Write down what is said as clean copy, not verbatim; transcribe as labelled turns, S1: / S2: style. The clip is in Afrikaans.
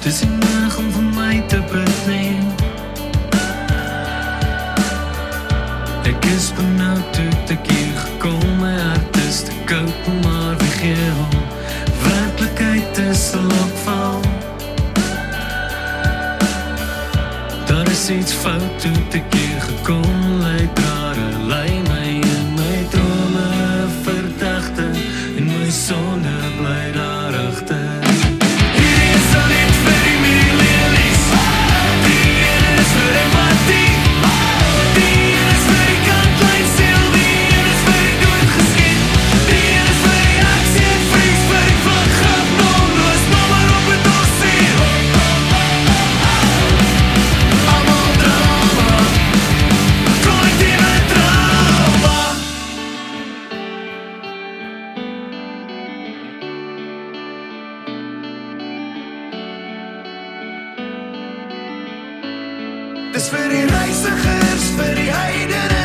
S1: Dis nie nodig om vir my te bid nie. Ek is benauwd toe ek hier gekom, my hart is te koud, maar wie gee om? Werklikheid is 'n lokval. Daar is iets fout toe ek hier gekom, lei drade, lei my in my drome verdagte, en my sonde bly daar agter. Hierdie is al net vir die mielielies, die ene is vir die matie, die ene is vir die kantlyn stil, die ene is vir die doodgeskiet, die ene is vir die aksie en vries, vir die vlug grap, nomloos, nommer op het dossier. Almal drama, collectieve drama. Dis vir die reisigers, vir die heidene,